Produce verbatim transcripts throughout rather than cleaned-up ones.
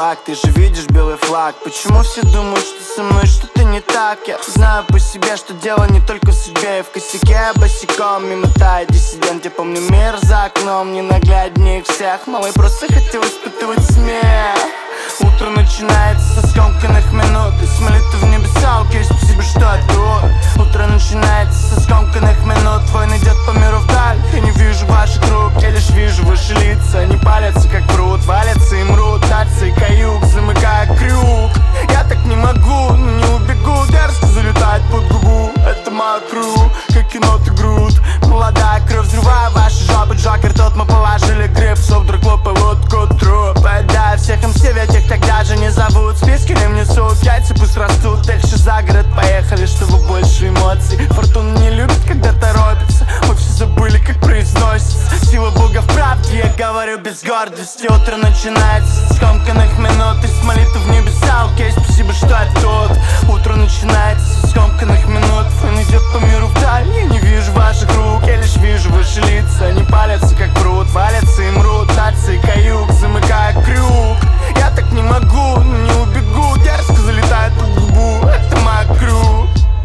так, ты же видишь белый флаг. Почему все думают, что со мной что-то не так? Я знаю по себе, что дело не только в судьбе. И в косяке босиком мимо тает диссидент. Я помню мир за окном, ненагляднее всех. Малый просто хотел испытывать смех. Утро начинается со скомканных минут и с молитв в небеса, окей, спасибо, что я тут. Утро начинается со скомканных минут. Война идет по миру вдаль, я не вижу ваших рук. Я лишь вижу ваши лица, они палятся как пруд. Валятся и мрут, нации каюк, замыкая крюк. Я так не могу, но не убегу. Дерзко залетает под губу, это моя кру, как кино ты груд. Молодая кровь, взрывая ваши жопы. Джокер тот, мы положили гриф, соп, драк, пилотку, труп. Поедаю всех им все, ведь их тогда же не зовут. Списки им несут, яйца пусть растут. Дальше за город поехали, чтобы больше эмоций. Фортуна не любит, когда торопится. Мы все забыли, как произносится. Сила Бога в правде, я говорю без гордости. Утро начинается с скомканных минут и с молитв в небеса, окей, спасибо, что я тут. Утро начинается с скомканных минут. Война идет по миру вдаль, я не вижу ваших рук. Я лишь вижу ваши лица, они палятся как пруд. Валятся и мрут, нации каюк, замыкая крюк. Я так не могу, но не убегу. Дерзко залетает под губу, это моя крю.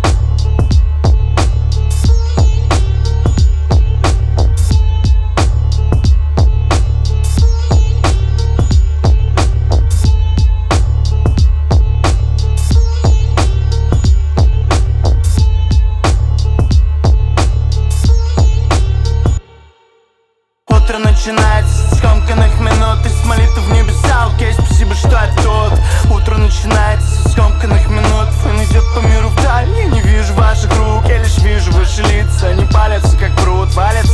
Утро начинается с скомканных минут и с молитв в небеса, окей, спасибо, что я тут. Утро начинается с скомканных минут. Война идет по миру вдаль, я не вижу ваших рук. Я лишь вижу ваши лица, они палятся как пруд. Валят